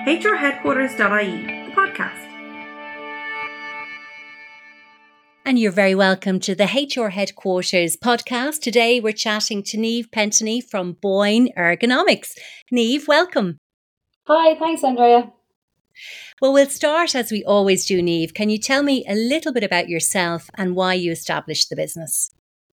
hrheadquarters.ie, the podcast. And you're very welcome to the HR Headquarters podcast. Today we're chatting to Niamh Pentony from Boyne Ergonomics. Niamh, welcome. Hi, thanks Andrea. Well, we'll start as we always do, Niamh. Can you tell me a little bit about yourself and why you established the business?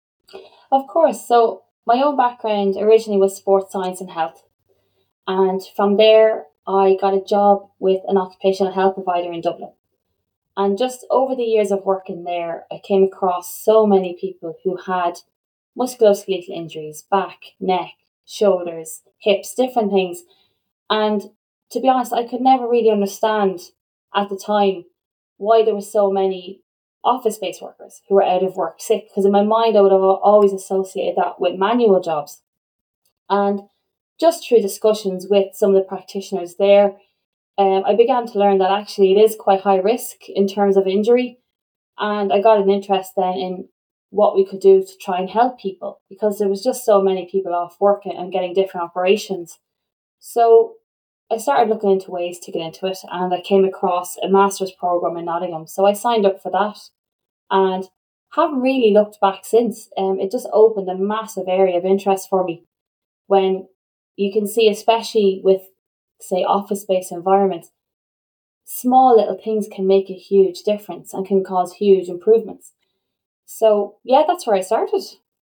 Of course. So my own background originally was sports science and health. And from there, I got a job with an occupational health provider in Dublin. And just over the years of working there, I came across so many people who had musculoskeletal injuries, back, neck, shoulders, hips, different things. And to be honest, I could never really understand at the time why there were so many office-based workers who were out of work sick, because in my mind I would have always associated that with manual jobs. And just through discussions with some of the practitioners there, I began to learn that actually it is quite high risk in terms of injury. And I got an interest then in what we could do to try and help people, because there was just so many people off work and getting different operations. So I started looking into ways to get into it, and I came across a master's program in Nottingham. So I signed up for that and haven't really looked back since. It just opened a massive area of interest for me when you can see, especially with, say, office-based environments, small little things can make a huge difference and can cause huge improvements. So yeah, that's where I started.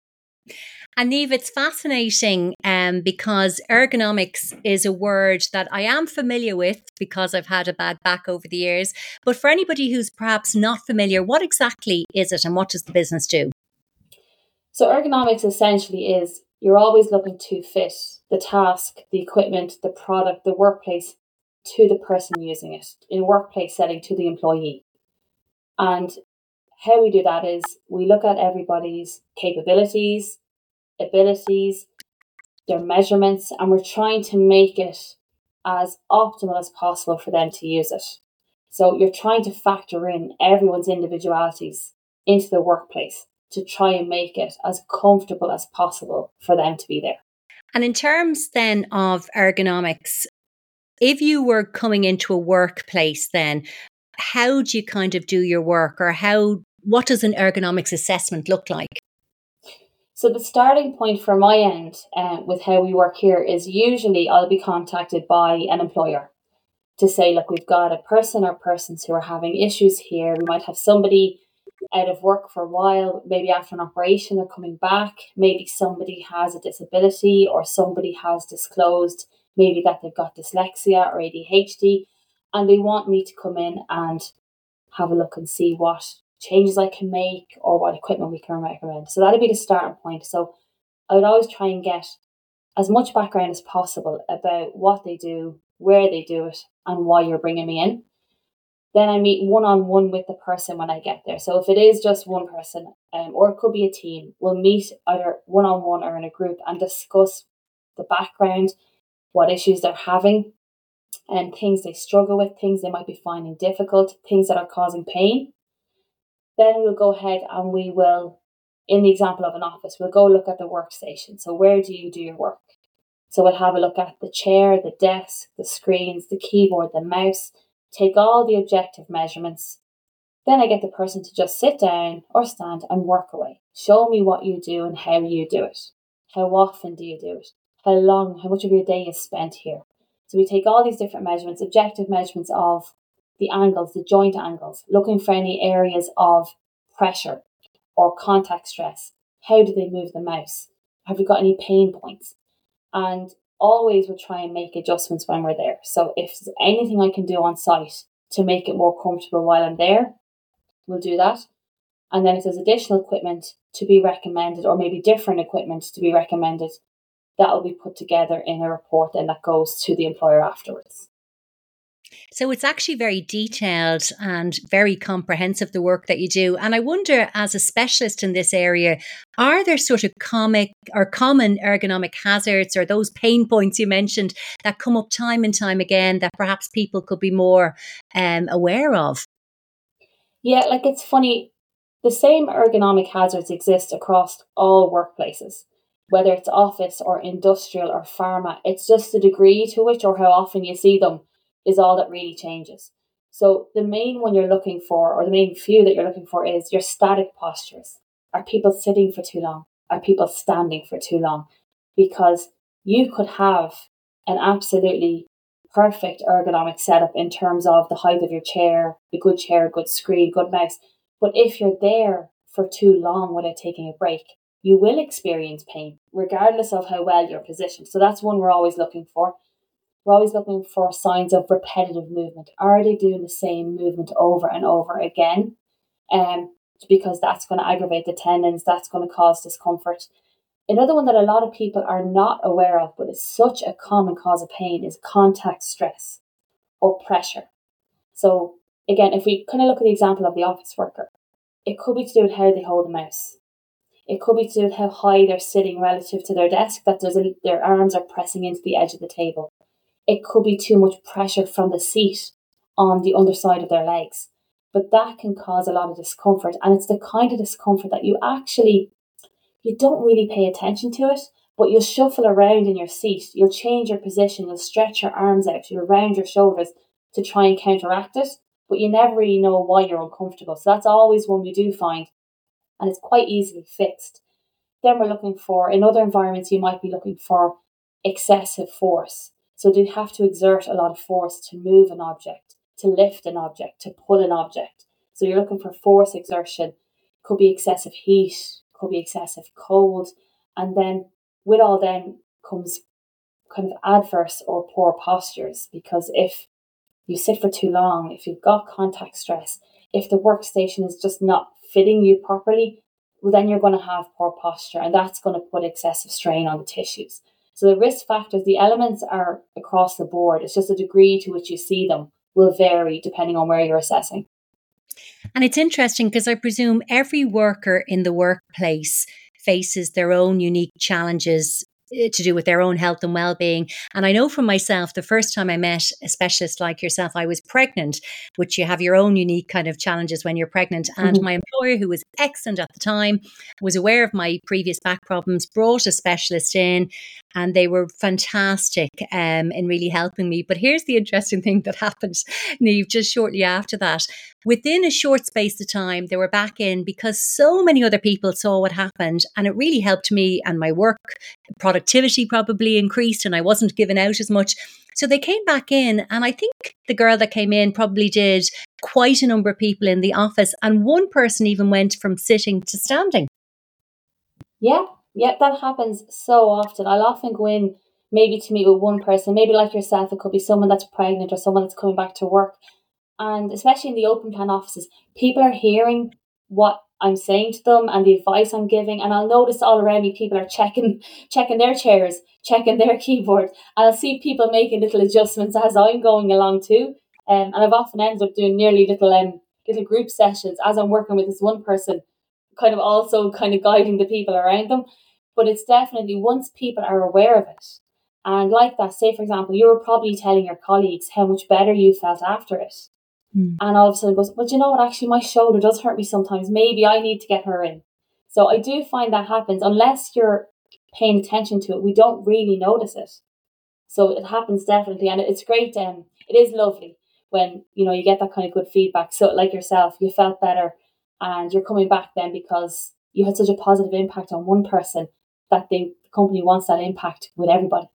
And Niamh, it's fascinating because ergonomics is a word that I am familiar with because I've had a bad back over the years. But for anybody who's perhaps not familiar, what exactly is it and what does the business do? So ergonomics essentially is you're always looking to fit the task, the equipment, the product, the workplace to the person using it, in a workplace setting to the employee. And how we do that is we look at everybody's capabilities, abilities, their measurements, and we're trying to make it as optimal as possible for them to use it. So you're trying to factor in everyone's individualities into the workplace to try and make it as comfortable as possible for them to be there. And in terms then of ergonomics, if you were coming into a workplace then, how do you kind of do your work, or what does an ergonomics assessment look like? So the starting point for my end with how we work here is usually I'll be contacted by an employer to say, look, we've got a person or persons who are having issues here. We might have somebody out of work for a while, maybe after an operation or coming back. Maybe somebody has a disability, or somebody has disclosed maybe that they've got dyslexia or ADHD, and they want me to come in and have a look and see what changes I can make or what equipment we can recommend. So that'd be the starting point. So I would always try and get as much background as possible about what they do, where they do it, and why you're bringing me in. Then I meet one-on-one with the person when I get there. So if it is just one person, or it could be a team, we'll meet either one-on-one or in a group and discuss the background, what issues they're having, and things they struggle with, things they might be finding difficult, things that are causing pain. Then we'll go ahead and we will, in the example of an office, we'll go look at the workstation. So where do you do your work? So we'll have a look at the chair, the desk, the screens, the keyboard, the mouse, take all the objective measurements. Then I get the person to just sit down or stand and work away. Show me what you do and how you do it. How often do you do it? How much of your day is spent here? So we take all these different measurements, objective measurements of the angles, the joint angles, looking for any areas of pressure or contact stress. How do they move the mouse? Have you got any pain points? And always we'll try and make adjustments when we're there. So if there's anything I can do on site to make it more comfortable while I'm there, we'll do that. And then if there's additional equipment to be recommended, or maybe different equipment to be recommended, that will be put together in a report and that goes to the employer afterwards. So it's actually very detailed and very comprehensive, the work that you do. And I wonder, as a specialist in this area, are there sort of common ergonomic hazards, or those pain points you mentioned that come up time and time again that perhaps people could be more aware of? Yeah, like it's funny, the same ergonomic hazards exist across all workplaces, whether it's office or industrial or pharma. It's just the degree to which or how often you see them is all that really changes. So the main one you're looking for, or the main few that you're looking for, is your static postures. Are people sitting for too long? Are people standing for too long? Because you could have an absolutely perfect ergonomic setup in terms of the height of your chair, a good screen, good mouse. But if you're there for too long without taking a break, you will experience pain, regardless of how well you're positioned. So that's one we're always looking for. We're always looking for signs of repetitive movement. Are they doing the same movement over and over again? Because that's going to aggravate the tendons, that's going to cause discomfort. Another one that a lot of people are not aware of, but is such a common cause of pain, is contact stress or pressure. So again, if we kind of look at the example of the office worker, it could be to do with how they hold the mouse. It could be to do with how high they're sitting relative to their desk, that their arms are pressing into the edge of the table. It could be too much pressure from the seat on the underside of their legs. But that can cause a lot of discomfort. And it's the kind of discomfort that you don't really pay attention to it, but you'll shuffle around in your seat. You'll change your position. You'll stretch your arms out. You'll round your shoulders to try and counteract it. But you never really know why you're uncomfortable. So that's always one we do find. And it's quite easily fixed. Then we're looking for, in other environments, you might be looking for excessive force. So they have to exert a lot of force to move an object, to lift an object, to pull an object. So you're looking for force exertion. Could be excessive heat, could be excessive cold. And then with all them comes kind of adverse or poor postures, because if you sit for too long, if you've got contact stress, if the workstation is just not fitting you properly, well, then you're going to have poor posture, and that's going to put excessive strain on the tissues. So the risk factors, the elements are across the board. It's just the degree to which you see them will vary depending on where you're assessing. And it's interesting because I presume every worker in the workplace faces their own unique challenges to do with their own health and well-being. And I know from myself, the first time I met a specialist like yourself, I was pregnant, which you have your own unique kind of challenges when you're pregnant. And my employer, who was excellent at the time, was aware of my previous back problems, brought a specialist in, and they were fantastic in really helping me. But here's the interesting thing that happened, Niamh, just shortly after that. Within a short space of time, they were back in because so many other people saw what happened, and it really helped me, and my work productivity probably increased, and I wasn't given out as much. So they came back in, and I think the girl that came in probably did quite a number of people in the office, and one person even went from sitting to standing. Yeah, that happens so often. I'll often go in maybe to meet with one person, maybe like yourself, it could be someone that's pregnant or someone that's coming back to work. And especially in the open plan offices, people are hearing what I'm saying to them and the advice I'm giving. And I'll notice all around me, people are checking their chairs, checking their keyboard. And I'll see people making little adjustments as I'm going along too. And I've often ended up doing nearly little group sessions as I'm working with this one person, kind of also kind of guiding the people around them. But it's definitely, once people are aware of it, and like that, say for example, you were probably telling your colleagues how much better you felt after it. And all of a sudden goes, well, you know what, actually my shoulder does hurt me sometimes. Maybe I need to get her in. So I do find that happens. Unless you're paying attention to it, we don't really notice it. So it happens definitely. And it's great. It is lovely when, you get that kind of good feedback. So like yourself, you felt better and you're coming back then because you had such a positive impact on one person that the company wants that impact with everybody.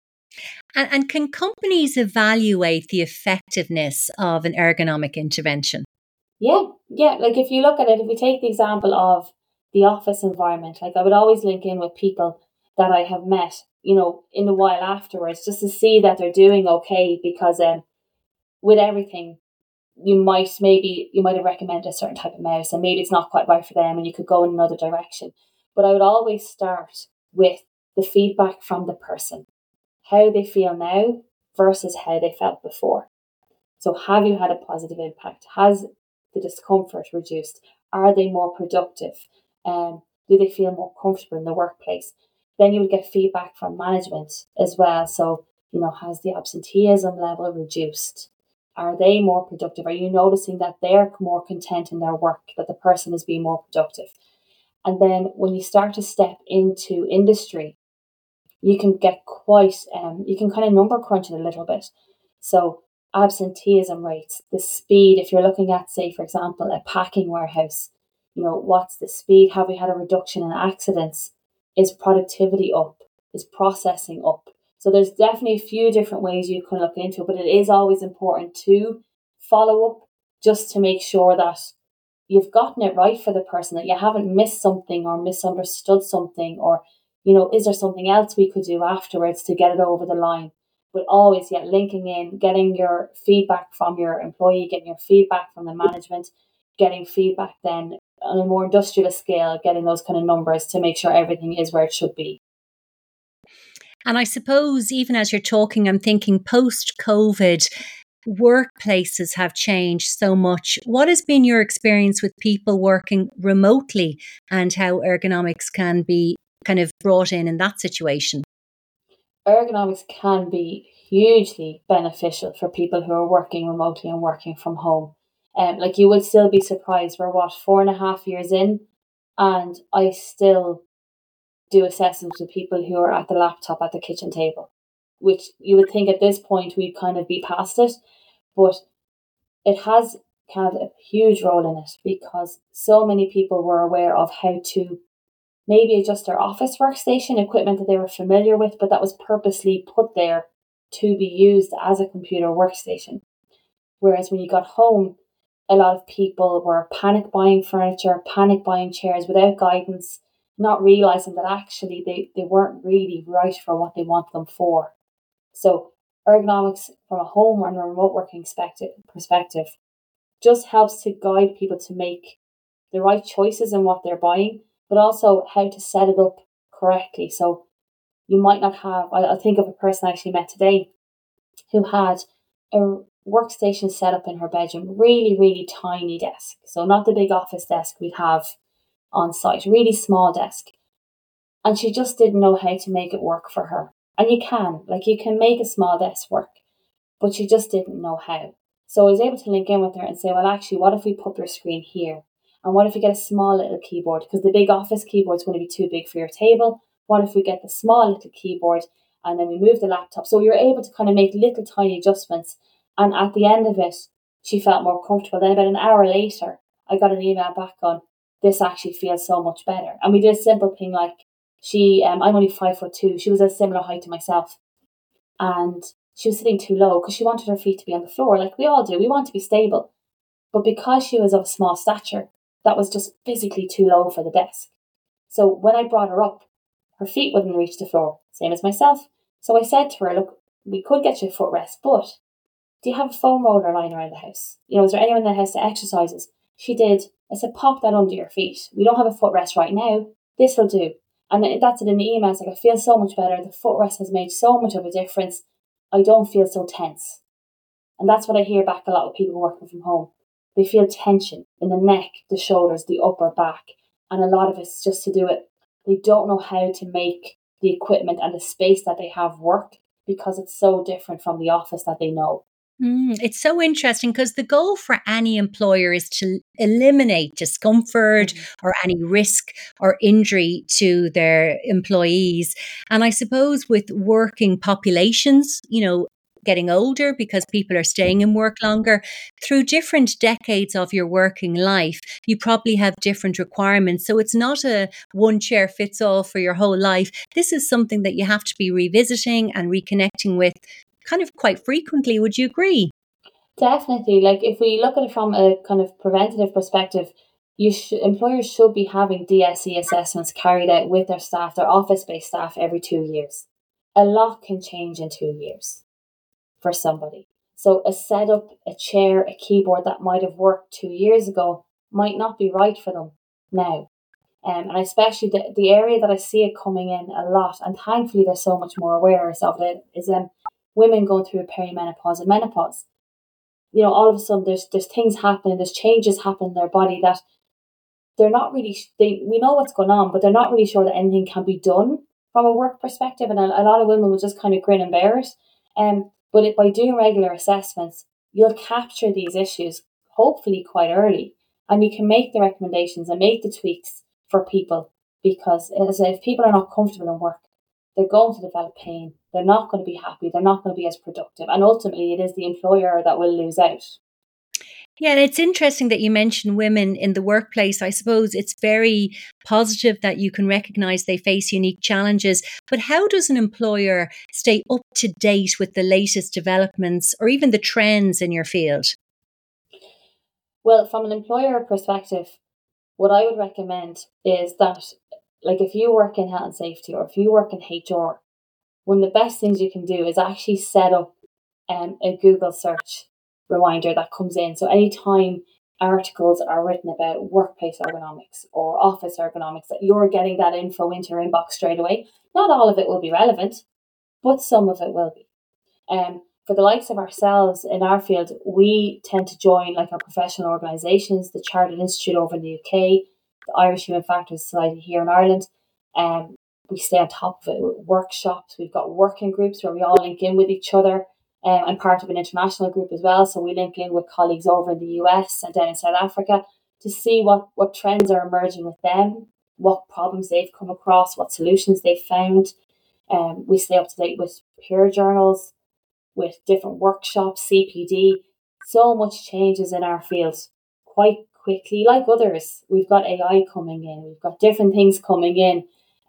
And can companies evaluate the effectiveness of an ergonomic intervention? Yeah. Like if you look at it, if we take the example of the office environment, like I would always link in with people that I have met, in the while afterwards, just to see that they're doing okay. Because with everything, you might have recommended a certain type of mouse, and maybe it's not quite right for them, and you could go in another direction. But I would always start with the feedback from the person, how they feel now versus how they felt before. So have you had a positive impact? Has the discomfort reduced? Are they more productive? Do they feel more comfortable in the workplace? Then you'll get feedback from management as well. So, has the absenteeism level reduced? Are they more productive? Are you noticing that they're more content in their work, that the person is being more productive? And then when you start to step into industry, you can get you can kind of number crunch it a little bit. So absenteeism rates, the speed, if you're looking at, say, for example, a packing warehouse, what's the speed? Have we had a reduction in accidents? Is productivity up? Is processing up? So there's definitely a few different ways you can look into it, but it is always important to follow up just to make sure that you've gotten it right for the person, that you haven't missed something or misunderstood something, or, is there something else we could do afterwards to get it over the line? But always, linking in, getting your feedback from your employee, getting your feedback from the management, getting feedback then on a more industrial scale, getting those kind of numbers to make sure everything is where it should be. And I suppose even as you're talking, I'm thinking post-COVID, workplaces have changed so much. What has been your experience with people working remotely and how ergonomics can be kind of brought in that situation? Ergonomics can be hugely beneficial for people who are working remotely and working from home. Like, you would still be surprised. We're 4.5 years in, and I still do assessments with people who are at the laptop at the kitchen table, which you would think at this point we'd kind of be past it, but it has had a huge role in it because so many people were aware of how to maybe adjust their office workstation equipment that they were familiar with, but that was purposely put there to be used as a computer workstation. Whereas when you got home, a lot of people were panic buying furniture, panic buying chairs without guidance, not realizing that actually they weren't really right for what they want them for. So ergonomics from a home and a remote working perspective just helps to guide people to make the right choices in what they're buying, but also how to set it up correctly. So you might not have, I think of a person I actually met today who had a workstation set up in her bedroom, really, really tiny desk. So not the big office desk we have on site, really small desk. And she just didn't know how to make it work for her. And you can make a small desk work, but she just didn't know how. So I was able to link in with her and say, well, actually, what if we put your screen here? And what if we get a small little keyboard? Because the big office keyboard is going to be too big for your table. What if we get the small little keyboard and then we move the laptop? So we were able to kind of make little tiny adjustments. And at the end of it, she felt more comfortable. Then about an hour later, I got an email back on, this actually feels so much better. And we did a simple thing like I'm only 5'2". She was a similar height to myself. And she was sitting too low because she wanted her feet to be on the floor, like we all do. We want to be stable. But because she was of a small stature, that was just physically too low for the desk. So when I brought her up, her feet wouldn't reach the floor, same as myself. So I said to her, look, we could get you a footrest, but do you have a foam roller lying around the house? Is there anyone in the house that exercises? She did. I said, pop that under your feet. We don't have a footrest right now. This will do. And that's it in the email. It's like, I feel so much better. The footrest has made so much of a difference. I don't feel so tense. And that's what I hear back a lot with people working from home. They feel tension in the neck, the shoulders, the upper back. And a lot of it's just to do it. They don't know how to make the equipment and the space that they have work because it's so different from the office that they know. It's so interesting because the goal for any employer is to eliminate discomfort or any risk or injury to their employees. And I suppose with working populations, getting older because people are staying in work longer, through different decades of your working life, you probably have different requirements. So it's not a one chair fits all for your whole life. This is something that you have to be revisiting and reconnecting with kind of quite frequently. Would you agree? Definitely. Like, if we look at it from a kind of preventative perspective, employers should be having DSE assessments carried out with their staff, their office-based staff, every 2 years. A lot can change in 2 years for somebody. So a setup, a chair, a keyboard that might have worked 2 years ago might not be right for them now. And especially the area that I see it coming in a lot, and thankfully they're so much more aware of it, is women going through perimenopause and menopause. All of a sudden there's things happening, there's changes happening in their body that they're not really, we know what's going on, but they're not really sure that anything can be done from a work perspective. And a lot of women will just kind of grin and bear it. But by doing regular assessments, you'll capture these issues hopefully quite early, and you can make the recommendations and make the tweaks for people, because as if people are not comfortable in work, they're going to develop pain, they're not going to be happy, they're not going to be as productive. And ultimately, it is the employer that will lose out. Yeah, and it's interesting that you mention women in the workplace. I suppose it's very positive that you can recognize they face unique challenges. But how does an employer stay up to date with the latest developments or even the trends in your field? Well, from an employer perspective, what I would recommend is that, like, if you work in health and safety or if you work in HR, one of the best things you can do is actually set up a Google search reminder that comes in. So anytime articles are written about workplace ergonomics or office ergonomics, that you're getting that info into your inbox straight away. Not all of it will be relevant, but some of it will be. For the likes of ourselves in our field, we tend to join like our professional organisations, the Chartered Institute over in the UK, the Irish Human Factors Society here in Ireland. We stay on top of it with workshops. We've got working groups where we all link in with each other. I'm part of an international group as well, so we link in with colleagues over in the US and down in South Africa to see what trends are emerging with them, what problems they've come across, what solutions they've found. We stay up to date with peer journals, with different workshops, CPD. So much changes in our field quite quickly. Like others, we've got AI coming in, we've got different things coming in,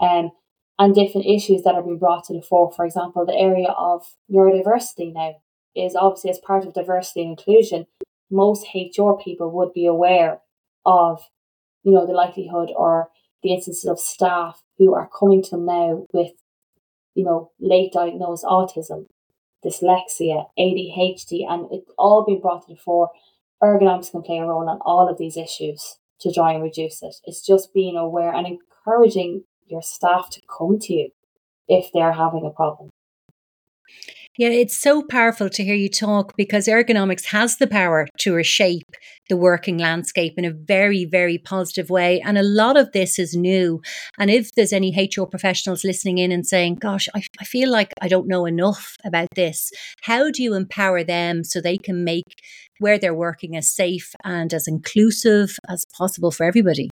and different issues that are being brought to the fore. For example, the area of neurodiversity now is obviously, as part of diversity and inclusion, most HR people would be aware of, the likelihood or the instances of staff who are coming to them now with, late diagnosed autism, dyslexia, ADHD, and it's all been brought to the fore. Ergonomics can play a role on all of these issues to try and reduce it. It's just being aware and encouraging your staff to come to you if they're having a problem. Yeah, it's so powerful to hear you talk because ergonomics has the power to reshape the working landscape in a very, very positive way. And a lot of this is new. And if there's any HR professionals listening in and saying, gosh, I feel like I don't know enough about this, how do you empower them so they can make where they're working as safe and as inclusive as possible for everybody?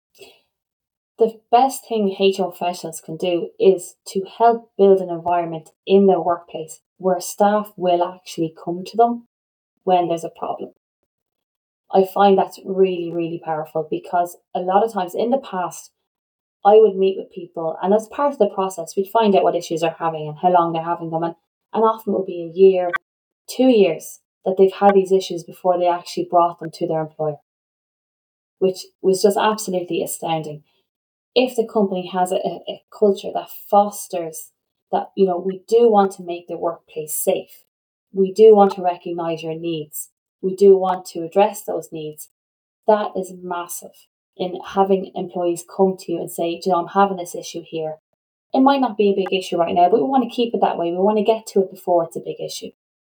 The best thing HR professionals can do is to help build an environment in their workplace where staff will actually come to them when there's a problem. I find that's really, really powerful because a lot of times in the past, I would meet with people, and as part of the process, we'd find out what issues they're having and how long they're having them. And often it would be a year, 2 years that they've had these issues before they actually brought them to their employer, which was just absolutely astounding. If the company has a culture that fosters that, we do want to make the workplace safe, we do want to recognize your needs, we do want to address those needs, that is massive in having employees come to you and say, I'm having this issue here. It might not be a big issue right now, but we want to keep it that way. We want to get to it before it's a big issue.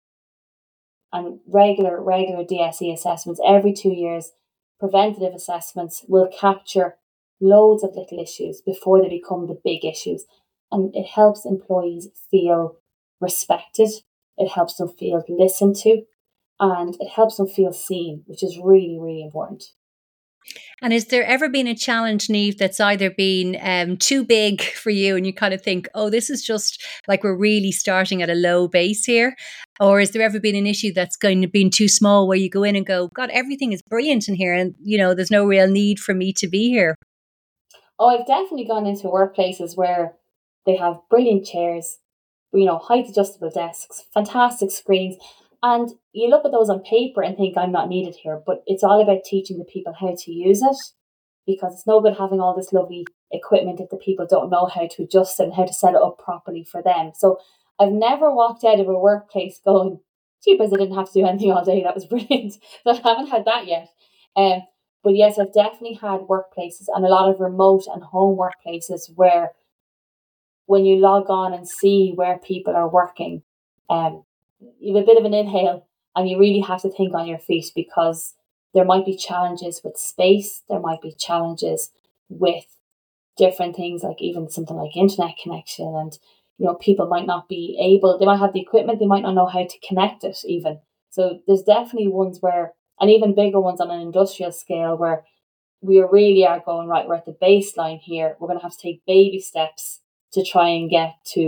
And regular DSE assessments every 2 years, preventative assessments will capture loads of little issues before they become the big issues. And it helps employees feel respected. It helps them feel listened to, and it helps them feel seen, which is really, really important. And has there ever been a challenge, Niamh, that's either been too big for you and you kind of think, oh, this is just like we're really starting at a low base here? Or has there ever been an issue that's going to be too small where you go in and go, God, everything is brilliant in here and, there's no real need for me to be here? Oh, I've definitely gone into workplaces where they have brilliant chairs, height adjustable desks, fantastic screens. And you look at those on paper and think, I'm not needed here. But it's all about teaching the people how to use it, because it's no good having all this lovely equipment if the people don't know how to adjust it and how to set it up properly for them. So I've never walked out of a workplace going, jeepers, I didn't have to do anything all day. That was brilliant. So I haven't had that yet. But yes, I've definitely had workplaces and a lot of remote and home workplaces where when you log on and see where people are working, you have a bit of an inhale and you really have to think on your feet, because there might be challenges with space, there might be challenges with different things, like even something like internet connection, and people might not be able, they might have the equipment, they might not know how to connect it even. So there's definitely ones where, and even bigger ones on an industrial scale, where we really are going, right, we're at the baseline here, we're going to have to take baby steps to try and get to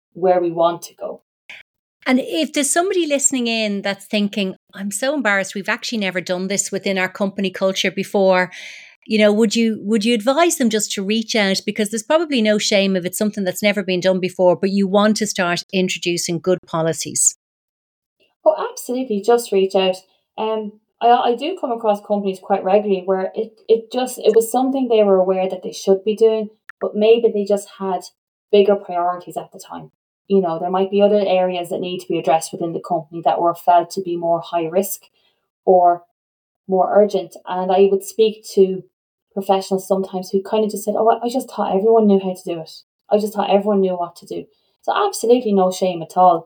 where we want to go. And if there's somebody listening in that's thinking, I'm so embarrassed, we've actually never done this within our company culture before, would you advise them just to reach out? Because there's probably no shame if it's something that's never been done before, but you want to start introducing good policies. Oh, absolutely. Just reach out. I do come across companies quite regularly where it was something they were aware that they should be doing, but maybe they just had bigger priorities at the time. There might be other areas that need to be addressed within the company that were felt to be more high risk or more urgent. And I would speak to professionals sometimes who kind of just said, "Oh, I just thought everyone knew how to do it. I just thought everyone knew what to do." So absolutely no shame at all.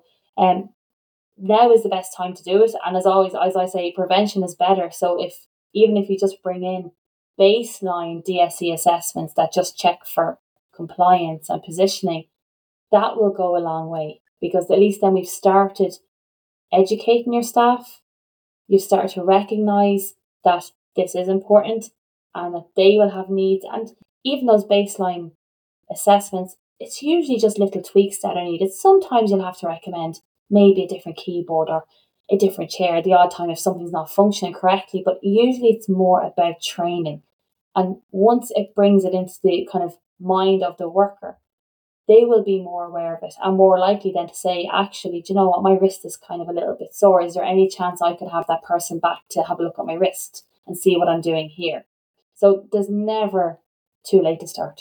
Now is the best time to do it. And as always, as I say, prevention is better. So even if you just bring in baseline DSE assessments that just check for compliance and positioning, that will go a long way, because at least then we've started educating your staff. You've started to recognise that this is important and that they will have needs. And even those baseline assessments, it's usually just little tweaks that are needed. Sometimes you'll have to recommend maybe a different keyboard or a different chair the odd time if something's not functioning correctly, but usually it's more about training. And once it brings it into the kind of mind of the worker, they will be more aware of it and more likely then to say, actually, do you know what, my wrist is kind of a little bit sore. Is there any chance I could have that person back to have a look at my wrist and see what I'm doing here? So there's never too late to start.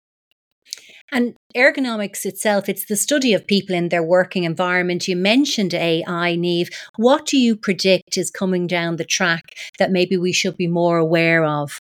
And ergonomics itself, it's the study of people in their working environment. You mentioned AI, Niamh. What do you predict is coming down the track that maybe we should be more aware of?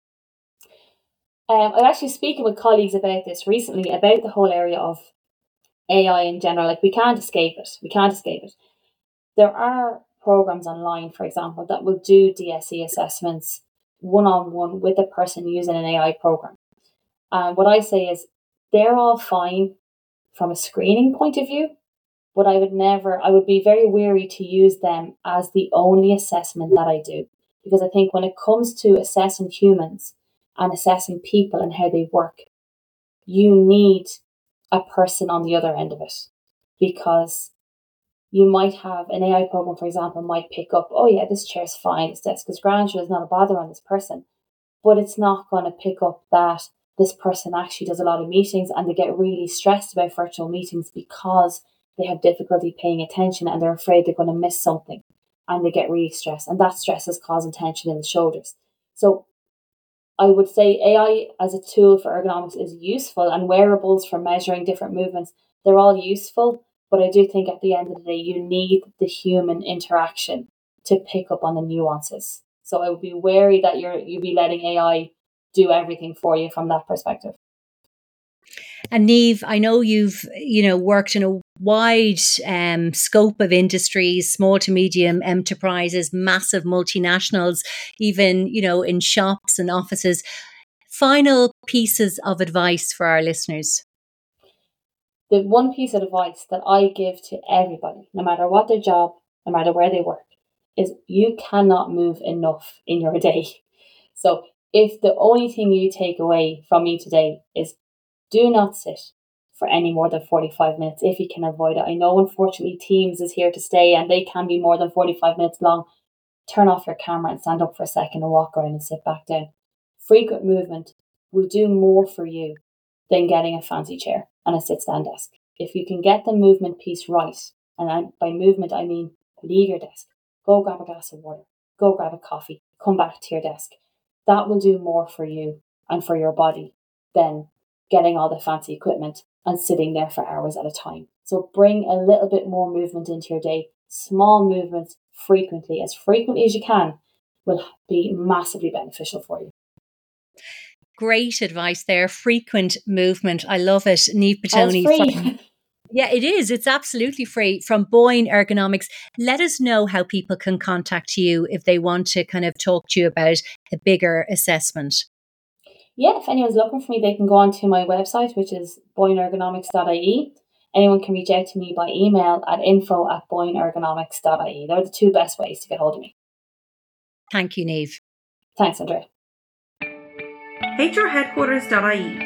I'm actually speaking with colleagues about this recently, about the whole area of AI in general. Like, we can't escape it. We can't escape it. There are programs online, for example, that will do DSE assessments one-on-one with a person using an AI program. And what I say is they're all fine from a screening point of view, but I would be very wary to use them as the only assessment that I do. Because I think when it comes to assessing humans and assessing people and how they work, you need a person on the other end of it. Because you might have an AI program, for example, might pick up, oh yeah, this chair's fine, this desk is grand, there's not a bother on this person. But it's not going to pick up that this person actually does a lot of meetings and they get really stressed about virtual meetings because they have difficulty paying attention and they're afraid they're going to miss something, and they get really stressed, and that stress is causing tension in the shoulders. So I would say AI as a tool for ergonomics is useful, and wearables for measuring different movements, they're all useful. But I do think at the end of the day, you need the human interaction to pick up on the nuances. So I would be wary that you'd be letting AI do everything for you from that perspective. And Niamh, I know you've worked in a wide scope of industries, small to medium enterprises, massive multinationals, even in shops and offices. Final pieces of advice for our listeners. The one piece of advice that I give to everybody, no matter what their job, no matter where they work, is you cannot move enough in your day. So if the only thing you take away from me today is do not sit for any more than 45 minutes if you can avoid it. I know, unfortunately, Teams is here to stay and they can be more than 45 minutes long. Turn off your camera and stand up for a second and walk around and sit back down. Frequent movement will do more for you than getting a fancy chair and a sit-stand desk. If you can get the movement piece right, and by movement I mean leave your desk, go grab a glass of water, go grab a coffee, come back to your desk. That will do more for you and for your body than getting all the fancy equipment and sitting there for hours at a time. So bring a little bit more movement into your day. Small movements frequently as you can, will be massively beneficial for you. Great advice there. Frequent movement. I love it. Niamh Pittoni. It's free. Yeah, it is. It's absolutely free from Boyne Ergonomics. Let us know how people can contact you if they want to kind of talk to you about a bigger assessment. Yeah, if anyone's looking for me, they can go on to my website, which is boyneergonomics.ie. Anyone can reach out to me by email at info@boyneergonomics.ie. They're the two best ways to get hold of me. Thank you, Niamh. Thanks, Andrea. HRheadquarters.ie,